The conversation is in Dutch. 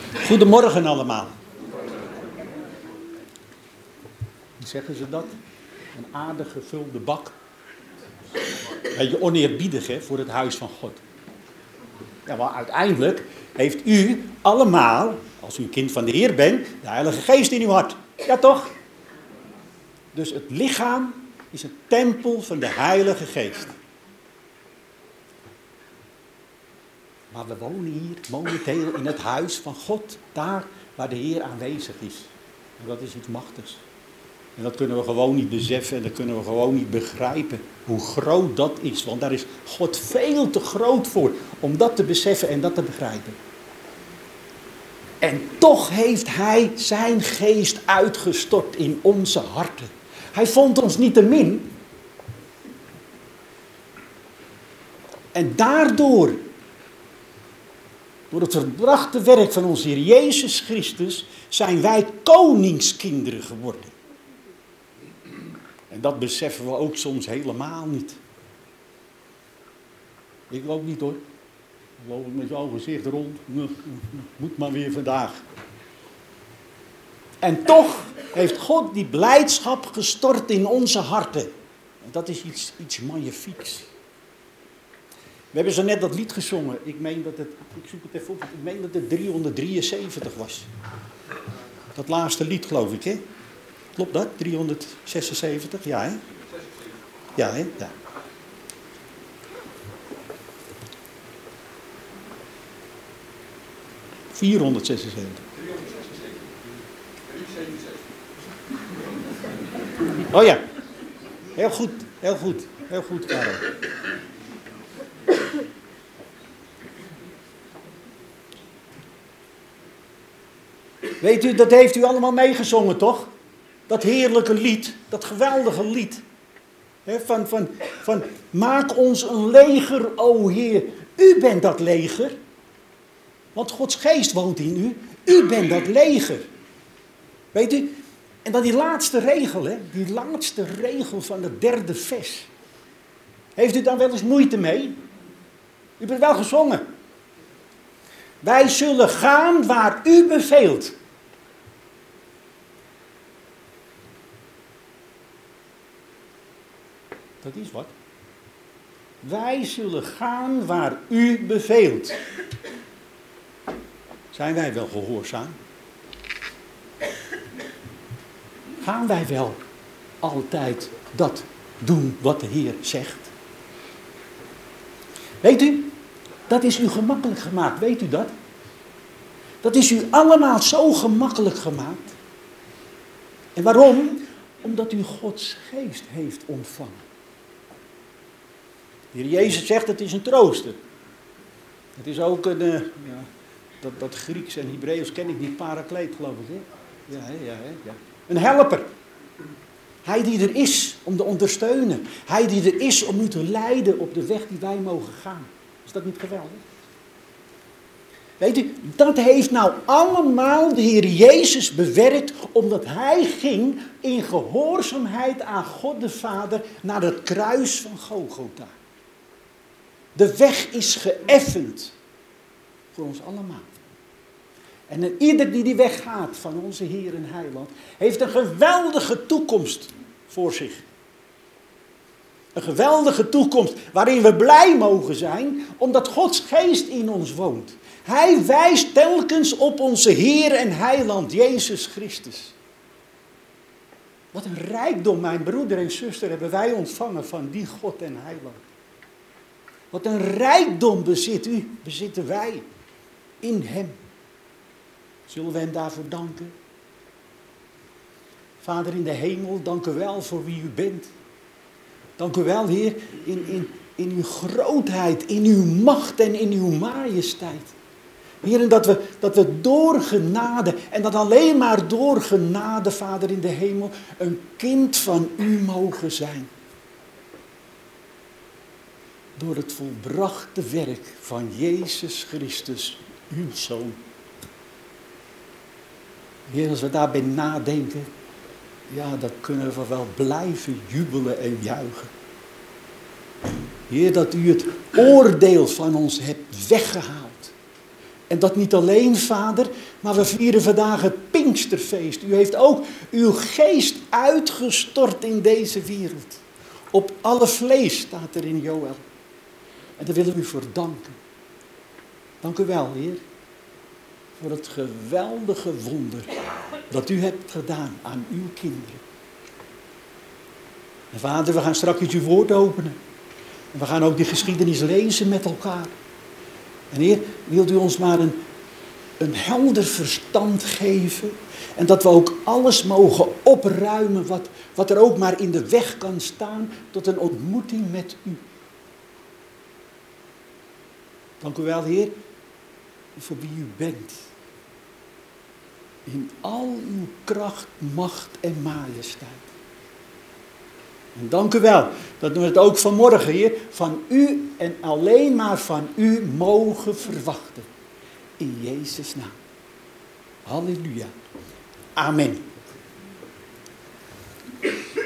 Goedemorgen allemaal. Hoe zeggen ze dat? Een aardig gevulde bak. Beetje oneerbiedig, hè, voor het huis van God. Ja, maar uiteindelijk heeft u allemaal, als u een kind van de Heer bent, de Heilige Geest in uw hart. Ja toch? Dus het lichaam is een tempel van de Heilige Geest. Maar we wonen hier momenteel in het huis van God, daar waar de Heer aanwezig is. En dat is iets machtigs. En dat kunnen we gewoon niet beseffen en dat kunnen we gewoon niet begrijpen. Hoe groot dat is, want daar is God veel te groot voor om dat te beseffen en dat te begrijpen. En toch heeft Hij zijn geest uitgestort in onze harten. Hij vond ons niet te min. En daardoor, door het verbrachte werk van onze Heer Jezus Christus, zijn wij koningskinderen geworden. En dat beseffen we ook soms helemaal niet. Ik ook niet hoor. Ik loop met jouw gezicht rond. Moet maar weer vandaag. En toch heeft God die blijdschap gestort in onze harten. En dat is iets magnifieks. We hebben zo net dat lied gezongen. Ik zoek het even op. Ik meen dat het 373 was. Dat laatste lied geloof ik, hè? Klopt dat? 376? Ja, hè? Ja, hè? Ja. ...476. Oh ja. Heel goed, heel goed. Heel goed, Karel. Weet u, dat heeft u allemaal meegezongen, toch? Dat heerlijke lied, dat geweldige lied. Van maak ons een leger, o Heer. U bent dat leger. Want Gods geest woont in u. U bent dat leger. Weet u? En dan die laatste regel, hè? Die laatste regel van het 3e vers. Heeft u daar wel eens moeite mee? U hebt het wel gezongen. Wij zullen gaan waar u beveelt. Dat is wat. Wij zullen gaan waar u beveelt. Zijn wij wel gehoorzaam? Gaan wij wel altijd dat doen wat de Heer zegt? Weet u, dat is u gemakkelijk gemaakt, weet u dat? Dat is u allemaal zo gemakkelijk gemaakt. En waarom? Omdat u Gods geest heeft ontvangen. De Heer Jezus zegt, het is een trooster. Het is ook een, dat Grieks en Hebreeuws ken ik niet, parakleet geloof ik. Hè? Ja. Een helper. Hij die er is om te ondersteunen. Hij die er is om u te leiden op de weg die wij mogen gaan. Is dat niet geweldig? Weet u, dat heeft nou allemaal de Heer Jezus bewerkt, omdat Hij ging in gehoorzaamheid aan God de Vader naar het kruis van Golgotha. De weg is geëffend voor ons allemaal. En ieder die weg gaat van onze Heer en Heiland, heeft een geweldige toekomst voor zich. Een geweldige toekomst waarin we blij mogen zijn, omdat Gods geest in ons woont. Hij wijst telkens op onze Heer en Heiland, Jezus Christus. Wat een rijkdom, mijn broeder en zuster, hebben wij ontvangen van die God en Heiland. Wat een rijkdom bezitten wij in Hem. Zullen we Hem daarvoor danken? Vader in de hemel, dank u wel voor wie u bent. Dank u wel, Heer, in uw grootheid, in uw macht en in uw majesteit. Heer, en dat we door genade, en dat alleen maar door genade, Vader in de hemel, een kind van u mogen zijn. Door het volbrachte werk van Jezus Christus, uw Zoon. Heer, als we daarbij nadenken, ja, dan kunnen we wel blijven jubelen en juichen. Heer, dat u het oordeel van ons hebt weggehaald. En dat niet alleen, Vader, maar we vieren vandaag het Pinksterfeest. U heeft ook uw geest uitgestort in deze wereld. Op alle vlees staat er in Joël. En daar willen we u voor danken. Dank u wel, Heer, voor het geweldige wonder dat u hebt gedaan aan uw kinderen. En Vader, we gaan straks uw woord openen. En we gaan ook die geschiedenis lezen met elkaar. En Heer, wilt u ons maar een helder verstand geven. En dat we ook alles mogen opruimen wat er ook maar in de weg kan staan tot een ontmoeting met u. Dank u wel, Heer, voor wie u bent. In al uw kracht, macht en majesteit. En dank u wel dat we het ook vanmorgen, Heer, van u en alleen maar van u mogen verwachten. In Jezus' naam. Halleluja. Amen.